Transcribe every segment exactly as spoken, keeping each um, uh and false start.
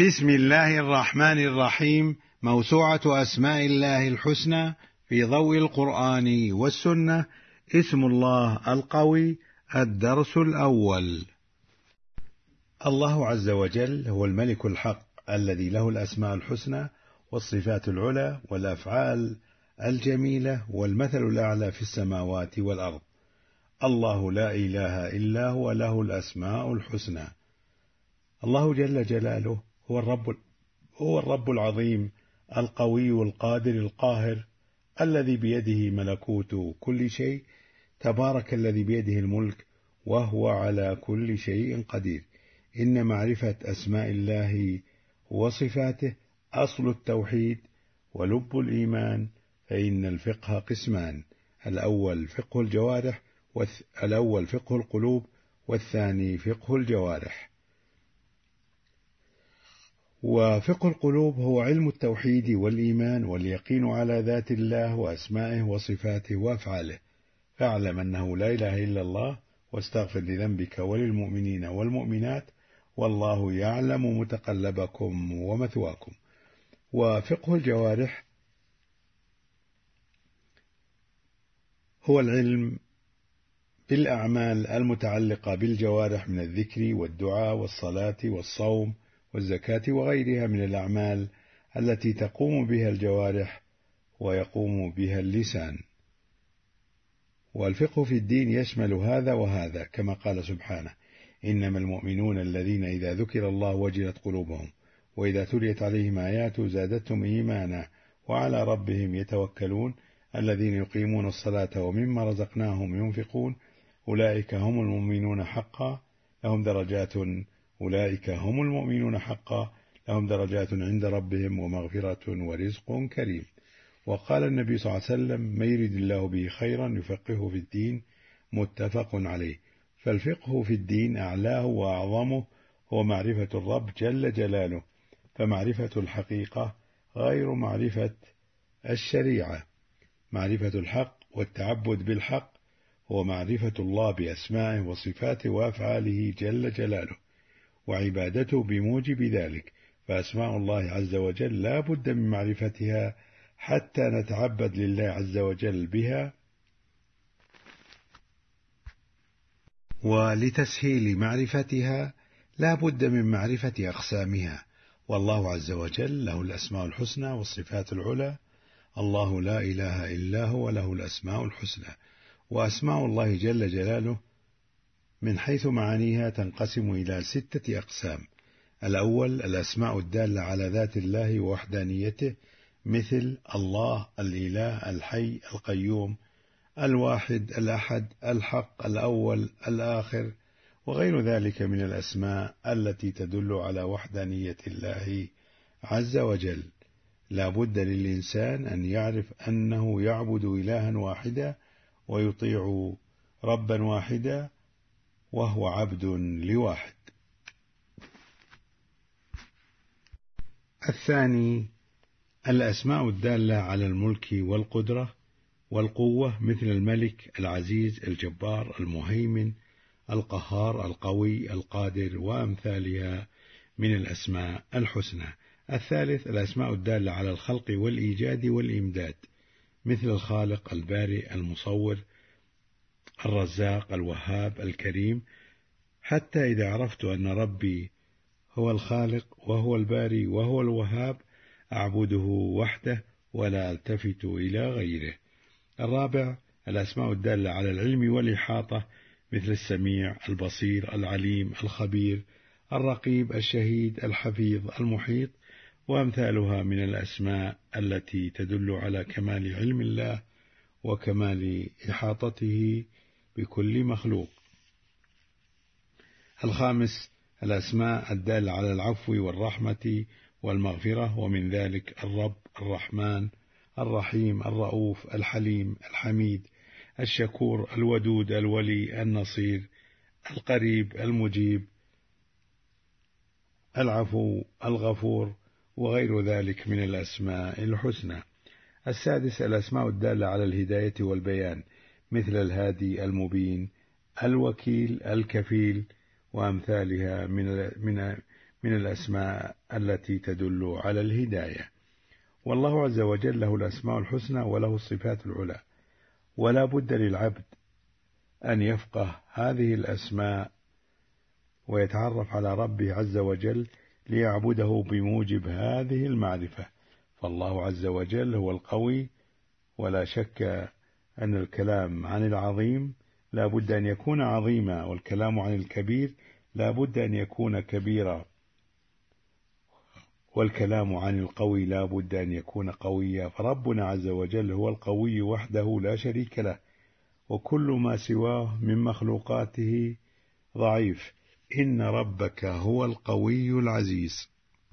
بسم الله الرحمن الرحيم. موسوعة أسماء الله الحسنى في ضوء القرآن والسنة. اسم الله القوي. الدرس الأول. الله عز وجل هو الملك الحق الذي له الأسماء الحسنى والصفات العلى والأفعال الجميلة والمثل الأعلى في السماوات والأرض. الله لا إله إلا هو له الأسماء الحسنى. الله جل جلاله هو الرب هو الرب العظيم القوي القادر القاهر الذي بيده ملكوت كل شيء، تبارك الذي بيده الملك وهو على كل شيء قدير. إن معرفة أسماء الله وصفاته أصل التوحيد ولب الإيمان، فإن الفقه قسمان: الأول فقه الجوارح الأول فقه القلوب والثاني فقه الجوارح. وفقه القلوب هو علم التوحيد والإيمان واليقين على ذات الله وأسمائه وصفاته وأفعاله. فاعلم أنه لا إله إلا الله، واستغفر لذنبك وللمؤمنين والمؤمنات، والله يعلم متقلبكم ومثواكم. وفقه الجوارح هو العلم بالأعمال المتعلقة بالجوارح من الذكر والدعاء والصلاة والصوم والزكاة وغيرها من الأعمال التي تقوم بها الجوارح ويقوم بها اللسان. والفقه في الدين يشمل هذا وهذا، كما قال سبحانه: إنما المؤمنون الذين إذا ذكر الله وجلت قلوبهم وإذا تليت عليهم آياته زادتهم إيمانا وعلى ربهم يتوكلون الذين يقيمون الصلاة ومما رزقناهم ينفقون أولئك هم المؤمنون حقا لهم درجات أولئك هم المؤمنون حقا لهم درجات عند ربهم ومغفرة ورزق كريم. وقال النبي صلى الله عليه وسلم: ما يريد الله به خيرا يفقهه في الدين، متفق عليه. فالفقه في الدين أعلاه وأعظمه هو معرفة الرب جل جلاله، فمعرفة الحقيقة غير معرفة الشريعة. معرفة الحق والتعبد بالحق هو معرفة الله بأسمائه وصفاته وأفعاله جل جلاله، وعبادته بموجب ذلك. فأسماء الله عز وجل لا بد من معرفتها حتى نتعبد لله عز وجل بها. ولتسهيل معرفتها لا بد من معرفة أقسامها. والله عز وجل له الأسماء الحسنى والصفات العلى. الله لا إله إلا هو له الأسماء الحسنى. وأسماء الله جل جلاله من حيث معانيها تنقسم إلى ستة أقسام. الأول الأسماء الدالة على ذات الله ووحدانيته، مثل الله الإله الحي القيوم الواحد الأحد الحق الأول الآخر وغير ذلك من الأسماء التي تدل على وحدانية الله عز وجل. لا بد للإنسان أن يعرف أنه يعبد إلها واحدا ويطيع ربا واحدا وهو عبد لواحد. الثاني الأسماء الدالة على الملك والقدرة والقوة، مثل الملك العزيز الجبار المهيمن القهار القوي القادر وأمثالها من الأسماء الحسنى. الثالث الأسماء الدالة على الخلق والإيجاد والإمداد، مثل الخالق البارئ المصور الرزاق الوهاب الكريم. حتى إذا عرفت أن ربي هو الخالق وهو الباري وهو الوهاب أعبده وحده ولا ألتفت إلى غيره. الرابع الأسماء الدالة على العلم والإحاطة، مثل السميع البصير العليم الخبير الرقيب الشهيد الحفيظ المحيط وأمثالها من الأسماء التي تدل على كمال علم الله وكمال إحاطته بكل مخلوق. الخامس الأسماء الدالة على العفو والرحمة والمغفرة، ومن ذلك الرب الرحمن الرحيم الرؤوف الحليم الحميد الشكور الودود الولي النصير القريب المجيب العفو الغفور وغير ذلك من الأسماء الحسنى. السادس الأسماء الدالة على الهداية والبيان، مثل الهادي المبين الوكيل الكفيل وأمثالها من من من الأسماء التي تدل على الهداية. والله عز وجل له الأسماء الحسنى وله الصفات العلى، ولا بد للعبد أن يفقه هذه الأسماء ويتعرف على ربه عز وجل ليعبده بموجب هذه المعرفة. فالله عز وجل هو القوي، ولا شك أن الكلام عن العظيم لا بد أن يكون عظيما، والكلام عن الكبير لا بد أن يكون كبيرا، والكلام عن القوي لا بد أن يكون قويا. فربنا عز وجل هو القوي وحده لا شريك له، وكل ما سواه من مخلوقاته ضعيف. إن ربك هو القوي العزيز.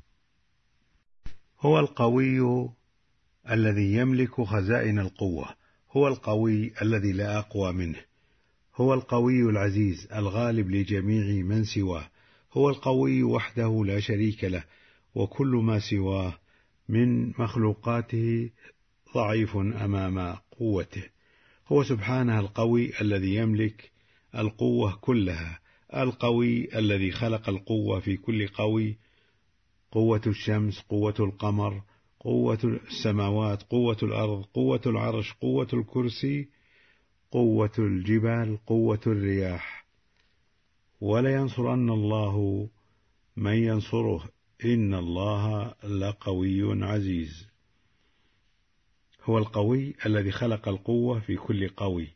هو القوي الذي يملك خزائن القوة، هو القوي الذي لا أقوى منه، هو القوي العزيز الغالب لجميع من سواه، هو القوي وحده لا شريك له، وكل ما سواه من مخلوقاته ضعيف أمام قوته. هو سبحانه القوي الذي يملك القوة كلها، القوي الذي خلق القوة في كل قوي، قوة الشمس، قوة القمر، قوة السماوات، قوة الأرض، قوة العرش، قوة الكرسي، قوة الجبال، قوة الرياح. ولينصرن الله من ينصره، إن الله لقوي عزيز. هو القوي الذي خلق القوة في كل قوي.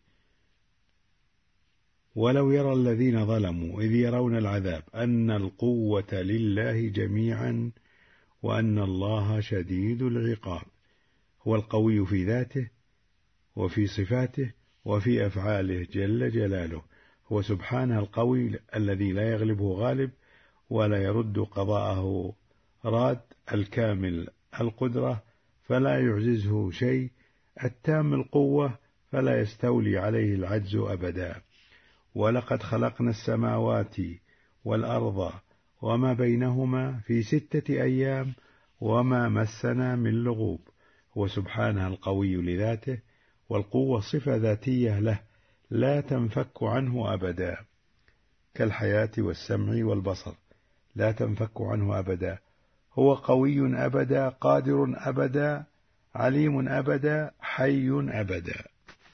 ولو يرى الذين ظلموا إذ يرون العذاب أن القوة لله جميعا وأن الله شديد العقاب. هو القوي في ذاته وفي صفاته وفي أفعاله جل جلاله. هو سبحانه القوي الذي لا يغلبه غالب ولا يرد قضاءه راد، الكامل القدرة فلا يعجزه شيء، التام القوة فلا يستولي عليه العجز أبدا. ولقد خلقنا السماوات والأرض وما بينهما في ستة أيام وما مسنا من لغوب. هو سبحانه القوي لذاته، والقوة صفة ذاتية له لا تنفك عنه أبدا، كالحياة والسمع والبصر لا تنفك عنه أبدا. هو قوي أبدا، قادر أبدا، عليم أبدا، حي أبدا.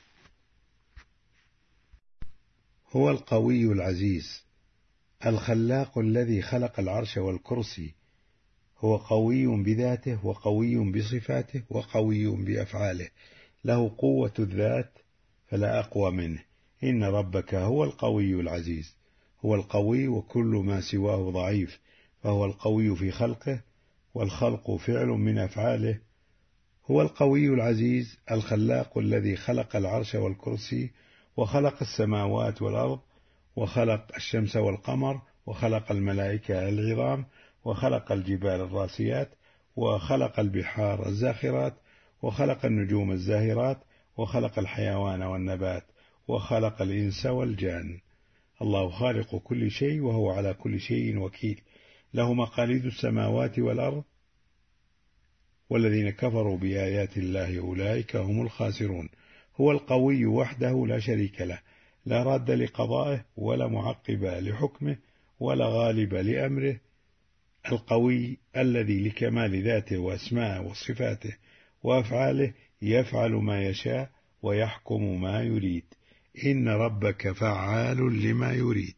هو القوي العزيز الخلاق الذي خلق العرش والكرسي. هو قوي بذاته وقوي بصفاته وقوي بأفعاله، له قوة الذات فلا أقوى منه. إن ربك هو القوي العزيز. هو القوي وكل ما سواه ضعيف، فهو القوي في خلقه، والخلق فعل من أفعاله. هو القوي العزيز الخلاق الذي خلق العرش والكرسي، وخلق السماوات والأرض، وخلق الشمس والقمر، وخلق الملائكة العظام، وخلق الجبال الراسيات، وخلق البحار الزاخرات، وخلق النجوم الزاهرات، وخلق الحيوان والنبات، وخلق الإنس والجان. الله خالق كل شيء وهو على كل شيء وكيل. له مقاليد السماوات والأرض، والذين كفروا بآيات الله أولئك هم الخاسرون. هو القوي وحده لا شريك له، لا راد لقضائه ولا معقب لحكمه ولا غالب لأمره. القوي الذي لكمال ذاته وأسماءه وصفاته وأفعاله يفعل ما يشاء ويحكم ما يريد. إن ربك فعال لما يريد.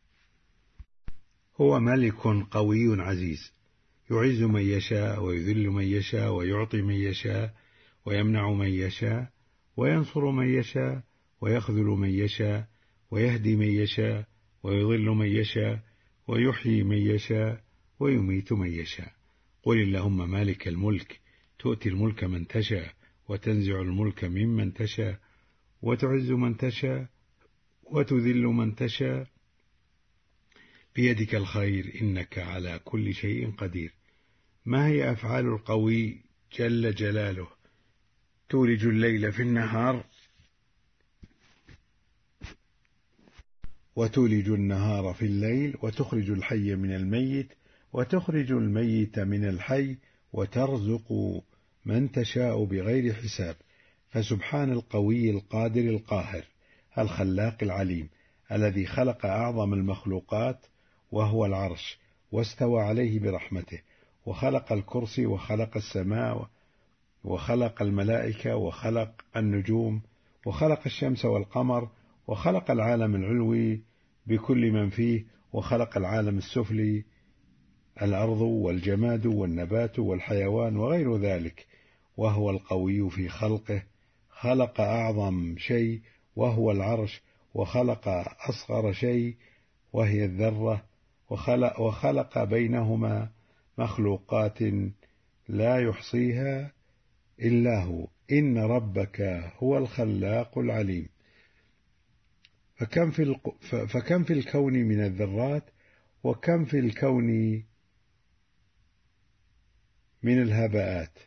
هو ملك قوي عزيز، يعز من يشاء ويذل من يشاء، ويعطي من يشاء ويمنع من يشاء، وينصر من يشاء ويخذل من يشاء، ويهدي من يشاء ويضل من يشاء، ويحيي من يشاء ويميت من يشاء. قل اللهم مالك الملك تؤتي الملك من تشاء، وتنزع الملك ممن تشاء، وتعز من تشاء وتذل من تشاء، بيدك الخير إنك على كل شيء قدير. ما هي أفعال القوي جل جلاله؟ تولج الليل في النهار وتولج النهار في الليل، وتخرج الحي من الميت وتخرج الميت من الحي، وترزق من تشاء بغير حساب. فسبحان القوي القادر القاهر الخلاق العليم الذي خلق أعظم المخلوقات وهو العرش، واستوى عليه برحمته، وخلق الكرسي وخلق السماء وخلق الملائكة وخلق النجوم وخلق الشمس والقمر وخلق العالم العلوي بكل من فيه، وخلق العالم السفلي الأرض والجماد والنبات والحيوان وغير ذلك، وهو القوي في خلقه. خلق أعظم شيء وهو العرش، وخلق أصغر شيء وهي الذرة، وخلق, وخلق بينهما مخلوقات لا يحصيها إلا هو، إن ربك هو الخلاق العليم. فكم في, الق... فكم في الكون من الذرات، وكم في الكون من الهباءات.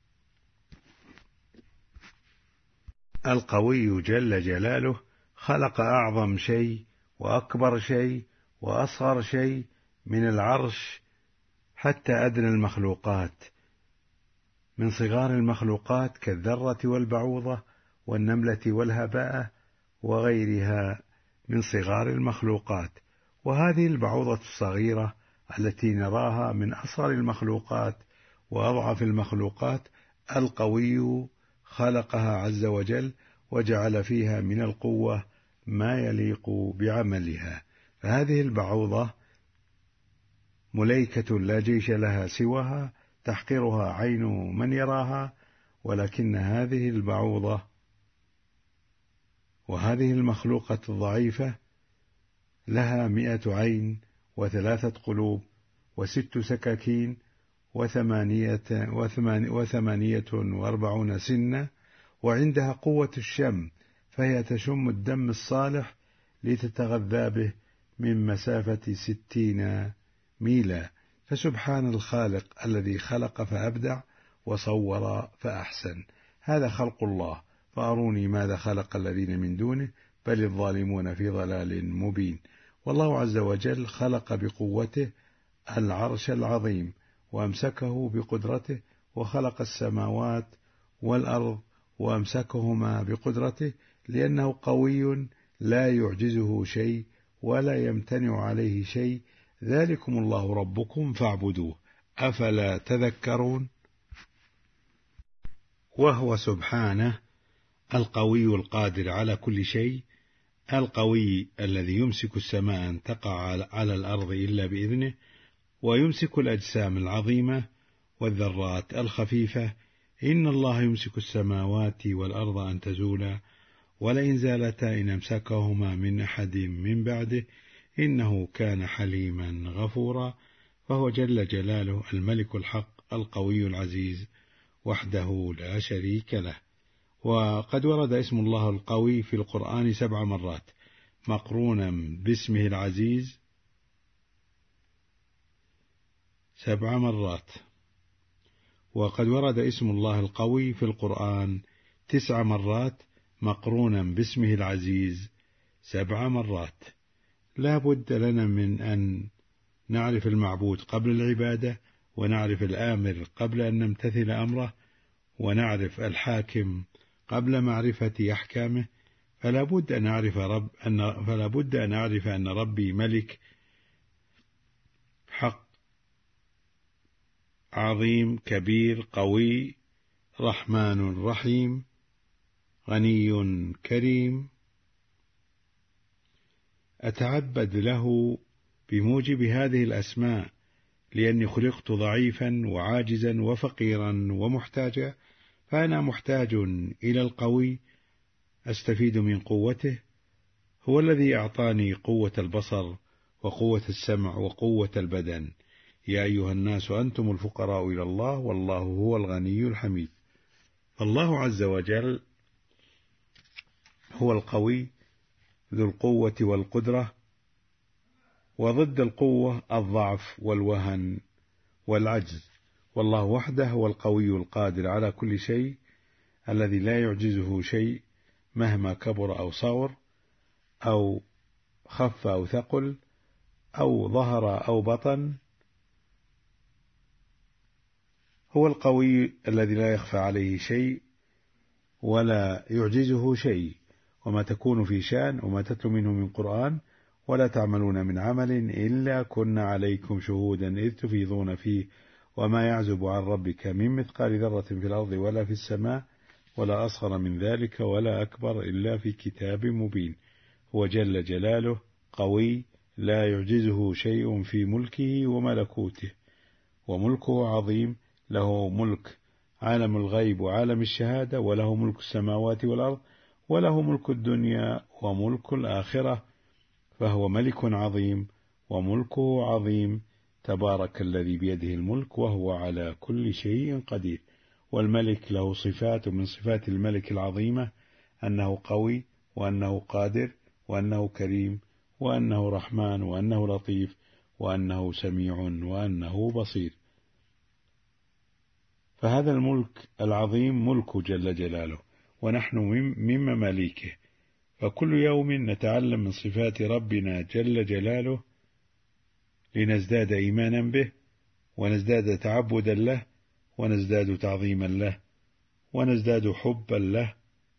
القوي جل جلاله خلق أعظم شيء وأكبر شيء وأصغر شيء من العرش حتى أدنى المخلوقات، من صغار المخلوقات كالذرة والبعوضة والنملة والهباء وغيرها من صغار المخلوقات. وهذه البعوضة الصغيرة التي نراها من أصغر المخلوقات وأضعف المخلوقات، القوي خلقها عز وجل وجعل فيها من القوة ما يليق بعملها. فهذه البعوضة مليكة لا جيش لها سواها، تحقرها عين من يراها، ولكن هذه البعوضة وهذه المخلوقة الضعيفة لها مئة عين وثلاثة قلوب وست سكاكين وثمانية, وثمانية, وثمانية وأربعون سنة، وعندها قوة الشم، فهي تشم الدم الصالح لتتغذى به من مسافة ستين ميلا. فسبحان الخالق الذي خلق فأبدع وصور فأحسن. هذا خلق الله، فأروني ماذا خلق الذين من دونه، بل الظالمون في ضلال مبين. والله عز وجل خلق بقوته العرش العظيم وأمسكه بقدرته، وخلق السماوات والأرض وأمسكهما بقدرته، لأنه قوي لا يعجزه شيء ولا يمتنع عليه شيء. ذلكم الله ربكم فاعبدوه، أفلا تذكرون. وهو سبحانه القوي القادر على كل شيء، القوي الذي يمسك السماء أن تقع على الأرض إلا بإذنه، ويمسك الأجسام العظيمة والذرات الخفيفة. إن الله يمسك السماوات والأرض أن تزولا، ولئن زالتا إن أمسكهما من أحد من بعده، إنه كان حليما غفورا. فهو جل جلاله الملك الحق القوي العزيز وحده لا شريك له. وقد ورد اسم الله القوي في القرآن سبع مرات مقرونا باسمه العزيز سبع مرات، وقد ورد اسم الله القوي في القرآن تسع مرات مقرونا باسمه العزيز سبع مرات. لا بد لنا من أن نعرف المعبود قبل العبادة، ونعرف الآمر قبل أن نمتثل أمره، ونعرف الحاكم قبل معرفة أحكامه. فلا بد أن أعرف رب أن فلا بد أن أعرف أن ربي ملك حق عظيم كبير قوي رحمن رحيم غني كريم، أتعبد له بموجب هذه الأسماء، لأني خلقت ضعيفا وعاجزا وفقيرا ومحتاجا، فأنا محتاج إلى القوي أستفيد من قوته. هو الذي أعطاني قوة البصر وقوة السمع وقوة البدن. يا أيها الناس أنتم الفقراء إلى الله والله هو الغني الحميد. فالله عز وجل هو القوي ذو القوة والقدرة، وضد القوة الضعف والوهن والعجز. والله وحده هو القوي القادر على كل شيء، الذي لا يعجزه شيء مهما كبر أو صغر أو خف أو ثقل أو ظهر أو بطن. هو القوي الذي لا يخفى عليه شيء ولا يعجزه شيء، وما تكون في شأن وما تتلو منه من قرآن ولا تعملون من عمل إلا كنا عليكم شهودا إذ تفيضون فيه وما يعزب عن ربك من مثقال ذرة في الأرض ولا في السماء ولا أصغر من ذلك ولا أكبر إلا في كتاب مبين. هو جل جلاله قوي لا يعجزه شيء في ملكه وملكوته، وملكه عظيم، له ملك عالم الغيب وعالم الشهادة، وله ملك السماوات والأرض، وله ملك الدنيا وملك الآخرة، فهو ملك عظيم وملكه عظيم. تبارك الذي بيده الملك وهو على كل شيء قدير. والملك له صفات من صفات الملك العظيمة أنه قوي، وأنه قادر، وأنه كريم، وأنه رحمن، وأنه لطيف، وأنه سميع، وأنه بصير. فهذا الملك العظيم ملك جل جلاله، ونحن من مماليكه، فكل يوم نتعلم من صفات ربنا جل جلاله لنزداد إيمانا به، ونزداد تعبدا له، ونزداد تعظيما له، ونزداد حبا له.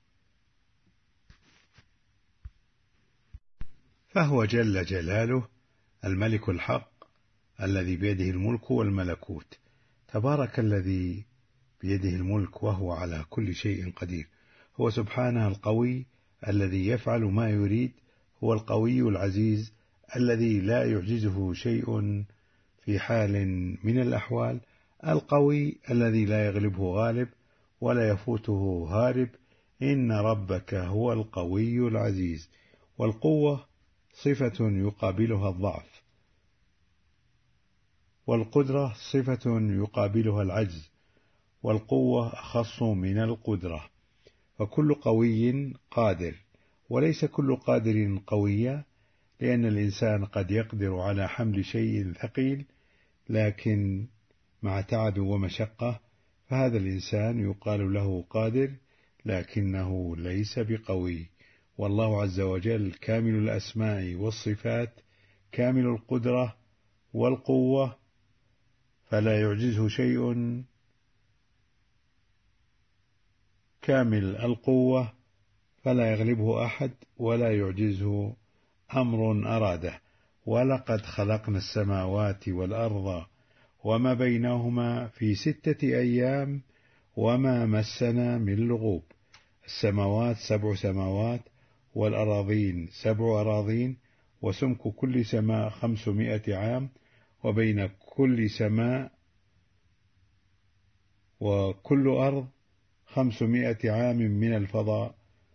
فهو جل جلاله الملك الحق الذي بيده الملك والملكوت. تبارك الذي بيده الملك وهو على كل شيء قدير. هو سبحانه القوي الذي يفعل ما يريد. هو القوي العزيز الذي لا يعجزه شيء في حال من الأحوال. القوي الذي لا يغلبه غالب ولا يفوته هارب. إن ربك هو القوي العزيز. والقوة صفة يقابلها الضعف، والقدرة صفة يقابلها العجز، والقوة أخص من القدرة. فكل قوي قادر، وليس كل قادر قويا، لأن الإنسان قد يقدر على حمل شيء ثقيل لكن مع تعب ومشقة، فهذا الإنسان يقال له قادر لكنه ليس بقوي. والله عز وجل كامل الأسماء والصفات، كامل القدرة والقوة، فلا يعجزه شيء، كامل القوة فلا يغلبه أحد ولا يعجزه أمر أراده. ولقد خلقنا السماوات والأرض وما بينهما في ستة أيام وما مسنا من لغوب. السماوات سبع سماوات، والأراضين سبع أراضين، وسمك كل سماء خمسمائة عام، وبين كل سماء وكل أرض خمسمائة عام من الفضاء.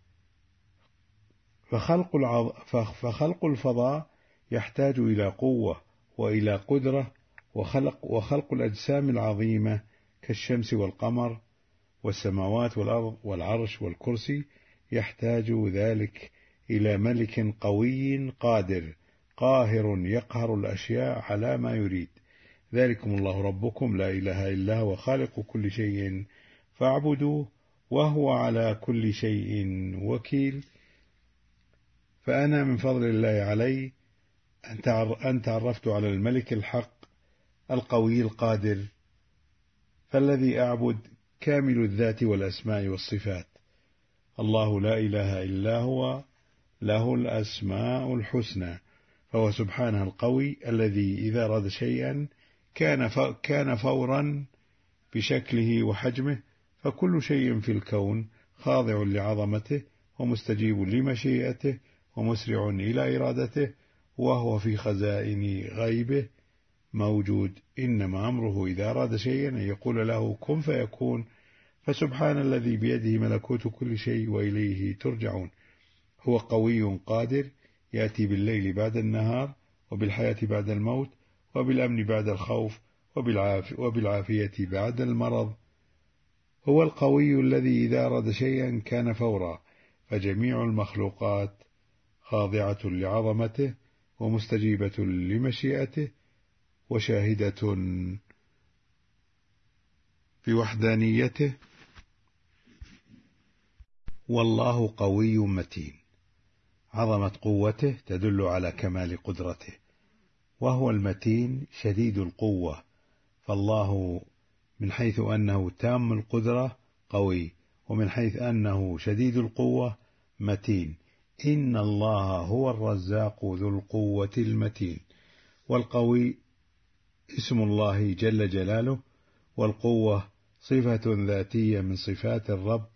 فخلق, العض... فخلق الفضاء يحتاج إلى قوة وإلى قدرة، وخلق, وخلق الأجسام العظيمة كالشمس والقمر والسماوات والأرض والعرش والكرسي يحتاج ذلك إلى ملك قوي قادر قاهر يقهر الأشياء على ما يريد. ذلكم الله ربكم لا إله إلا هو خالق كل شيء فاعبدوه وهو على كل شيء وكيل. فأنا من فضل الله علي أن تعرفت على الملك الحق القوي القادر، فالذي أعبد كامل الذات والأسماء والصفات. الله لا إله إلا هو له الأسماء الحسنى. فهو سبحانه القوي الذي إذا أراد شيئا كان كان فورا بشكله وحجمه. فكل شيء في الكون خاضع لعظمته ومستجيب لمشيئته ومسرع إلى إرادته، وهو في خزائن غيبه موجود. إنما أمره إذا أراد شيئا أن يقول له كن فيكون. فسبحان الذي بيده ملكوت كل شيء وإليه ترجعون. هو قوي قادر يأتي بالليل بعد النهار، وبالحياة بعد الموت، وبالأمن بعد الخوف، وبالعافية بعد المرض. هو القوي الذي إذا أراد شيئا كان فورا. فجميع المخلوقات خاضعة لعظمته ومستجيبة لمشيئته وشاهدة بوحدانيته. والله قوي متين. عظمة قوته تدل على كمال قدرته. وهو المتين شديد القوة. فالله من حيث أنه تام القدرة قوي، ومن حيث أنه شديد القوة متين. إن الله هو الرزاق ذو القوة المتين. والقوي اسم الله جل جلاله، والقوة صفة ذاتية من صفات الرب،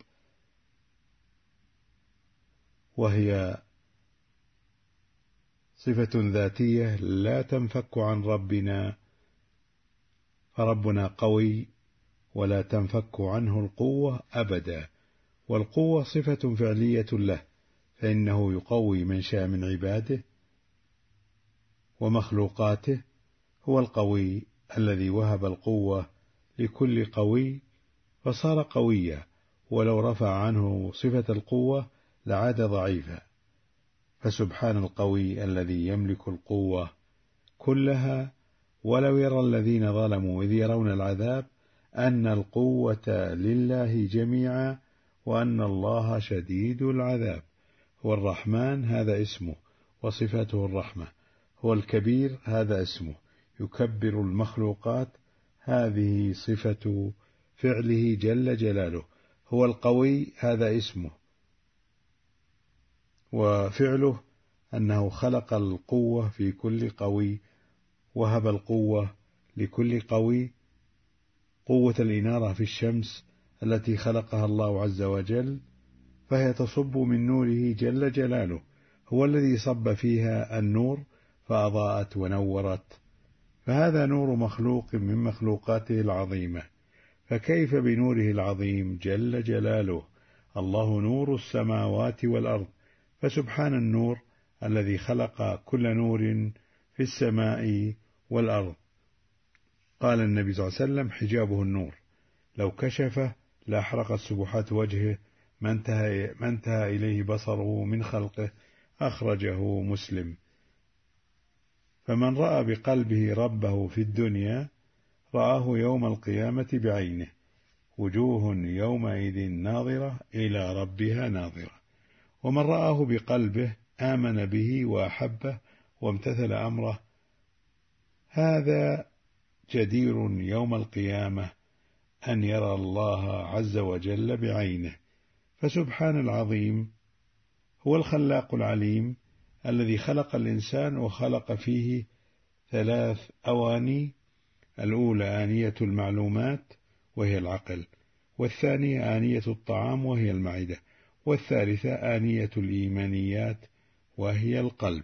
وهي صفة ذاتية لا تنفك عن ربنا، فربنا قوي ولا تنفك عنه القوة أبدا. والقوة صفة فعلية له، فإنه يقوي من شاء من عباده ومخلوقاته. هو القوي الذي وهب القوة لكل قوي فصار قويا، ولو رفع عنه صفة القوة لعاد ضعيفا. فسبحان القوي الذي يملك القوة كلها. ولو يرى الذين ظلموا إذ يرون العذاب أن القوة لله جميعا وأن الله شديد العذاب. هو الرحمن، هذا اسمه وصفته الرحمة. هو الكبير، هذا اسمه يكبر المخلوقات، هذه صفة فعله جل جلاله. هو القوي، هذا اسمه، وفعله أنه خلق القوة في كل قوي، وهب القوة لكل قوي. قوة الإنارة في الشمس التي خلقها الله عز وجل، فهي تصب من نوره جل جلاله. هو الذي صب فيها النور فأضاءت ونورت، فهذا نور مخلوق من مخلوقاته العظيمة. فكيف بنوره العظيم جل جلاله؟ الله نور السماوات والأرض، فسبحان النور الذي خلق كل نور في السماء والأرض. قال النبي صلى الله عليه وسلم: حجابه النور، لو كشفه لأحرقت سبحات وجهه ما انتهى, ما انتهى إليه بصره من خلقه. أخرجه مسلم. فمن رأى بقلبه ربه في الدنيا رآه يوم القيامة بعينه، وجوه يومئذ ناظرة إلى ربها ناظرة. ومن رآه بقلبه آمن به وأحبه وامتثل أمره، هذا جدير يوم القيامة أن يرى الله عز وجل بعينه. فسبحان العظيم هو الخلاق العليم الذي خلق الإنسان وخلق فيه ثلاث أواني: الأولى آنية المعلومات وهي العقل، والثانية آنية الطعام وهي المعدة، والثالثة آنية الإيمانيات وهي القلب.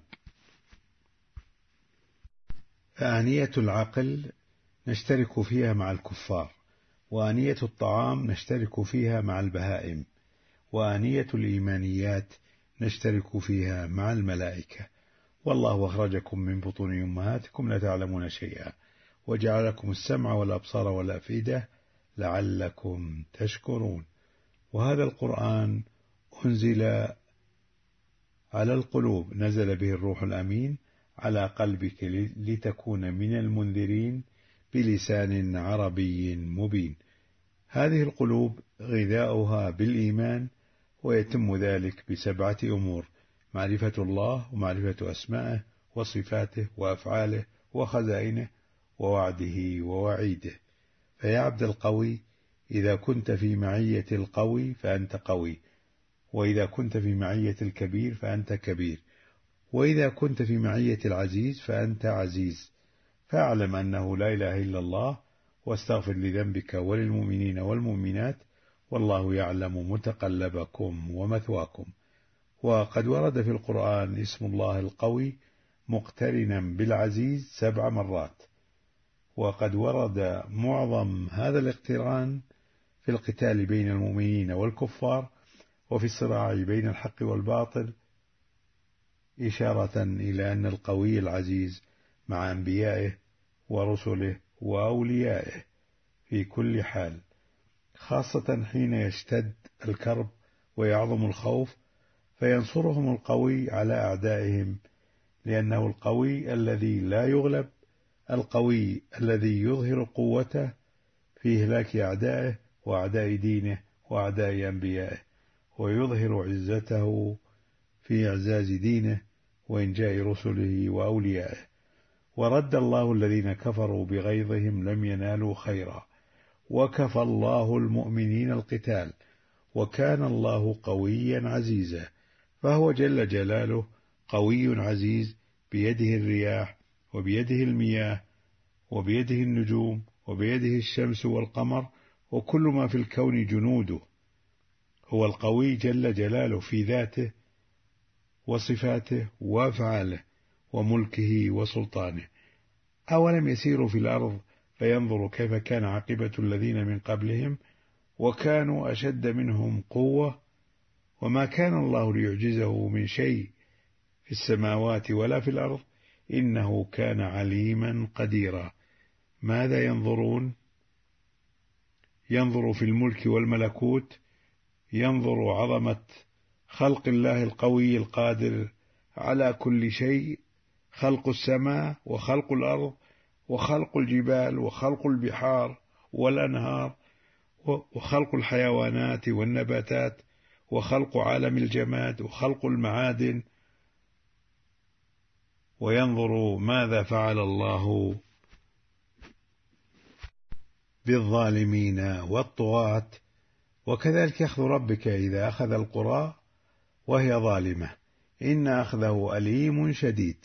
فآنية العقل نشترك فيها مع الكفار، وآنية الطعام نشترك فيها مع البهائم، وآنية الإيمانيات نشترك فيها مع الملائكة. والله أخرجكم من بطون أمهاتكم لا تعلمون شيئا، وجعل لكم السمع والأبصار والأفئدة لعلكم تشكرون. وهذا القرآن أنزل على القلوب، نزل به الروح الأمين على قلبك لتكون من المنذرين بلسان عربي مبين. هذه القلوب غذاؤها بالإيمان، ويتم ذلك بسبعة أمور: معرفة الله، ومعرفة أسمائه وصفاته وأفعاله وخزائنه ووعده ووعيده. فيا عبد القوي، إذا كنت في معية القوي فأنت قوي، وإذا كنت في معية الكبير فأنت كبير، وإذا كنت في معية العزيز فأنت عزيز. فاعلم أنه لا إله إلا الله، واستغفر لذنبك وللمؤمنين والمؤمنات، والله يعلم متقلبكم ومثواكم. وقد ورد في القرآن اسم الله القوي مقترنا بالعزيز سبع مرات، وقد ورد معظم هذا الاقتران في القتال بين المؤمنين والكفار، وفي الصراع بين الحق والباطل، إشارة إلى أن القوي العزيز مع أنبيائه ورسله وأوليائه في كل حال، خاصة حين يشتد الكرب ويعظم الخوف، فينصرهم القوي على أعدائهم، لأنه القوي الذي لا يغلب، القوي الذي يظهر قوته في إهلاك أعدائه وأعداء دينه وأعداء أنبيائه، ويظهر عزته في إعزاز دينه وإنجاء رسله وأوليائه. ورد الله الذين كفروا بغيظهم لم ينالوا خيرا، وكفى الله المؤمنين القتال، وكان الله قويا عزيزا. فهو جل جلاله قوي عزيز، بيده الرياح وبيده المياه وبيده النجوم وبيده الشمس والقمر وكل ما في الكون جنوده. هو القوي جل جلاله في ذاته وصفاته وأفعاله وملكه وسلطانه. أولم يسيروا في الأرض فينظروا كيف كان عاقبة الذين من قبلهم وكانوا أشد منهم قوة وما كان الله ليعجزه من شيء في السماوات ولا في الأرض إنه كان عليما قديرا. ماذا ينظرون؟ ينظروا في الملك والملكوت، ينظروا عظمة خلق الله القوي القادر على كل شيء، خلق السماء وخلق الأرض وخلق الجبال وخلق البحار والأنهار وخلق الحيوانات والنباتات وخلق عالم الجماد وخلق المعادن، وينظروا ماذا فعل الله بالظالمين والطغاة. وكذلك أخذ ربك إذا أخذ القرى وهي ظالمة إن أخذه أليم شديد.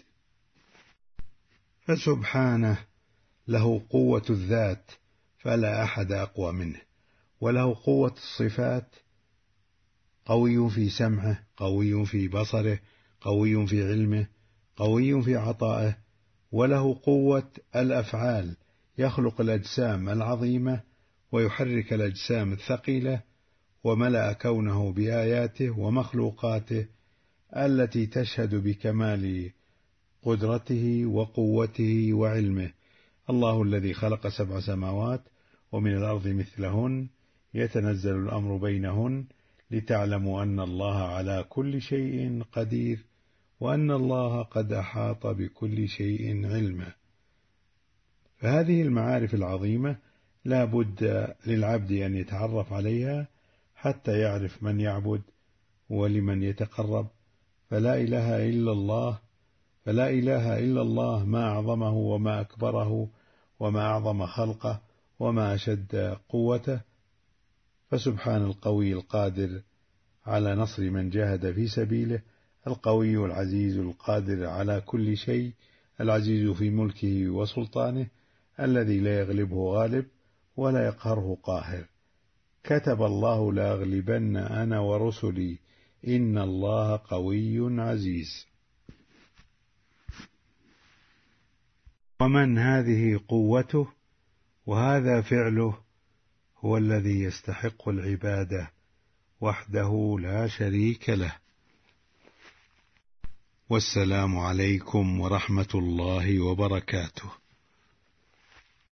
فسبحانه له قوة الذات فلا أحد أقوى منه، وله قوة الصفات، قوي في سمعه، قوي في بصره، قوي في علمه، قوي في عطائه، وله قوة الأفعال، يخلق الأجسام العظيمة ويحرك الأجسام الثقيلة، وملأ كونه بآياته ومخلوقاته التي تشهد بكمال قدرته وقوته وعلمه. الله الذي خلق سبع سماوات ومن الأرض مثلهن يتنزل الأمر بينهن لتعلموا أن الله على كل شيء قدير وأن الله قد أحاط بكل شيء علما. فهذه المعارف العظيمة لا بد للعبد أن يتعرف عليها حتى يعرف من يعبد ولمن يتقرب. فلا إله إلا الله فلا إله إلا الله ما أعظمه وما أكبره وما أعظم خلقه وما أشد قوته. فسبحان القوي القادر على نصر من جاهد في سبيله، القوي العزيز القادر على كل شيء، العزيز في ملكه وسلطانه، الذي لا يغلبه غالب ولا يقهره قاهر. كتب الله لأغلبن أنا ورسلي إن الله قوي عزيز. ومن هذه قوته وهذا فعله هو الذي يستحق العبادة وحده لا شريك له. والسلام عليكم ورحمة الله وبركاته.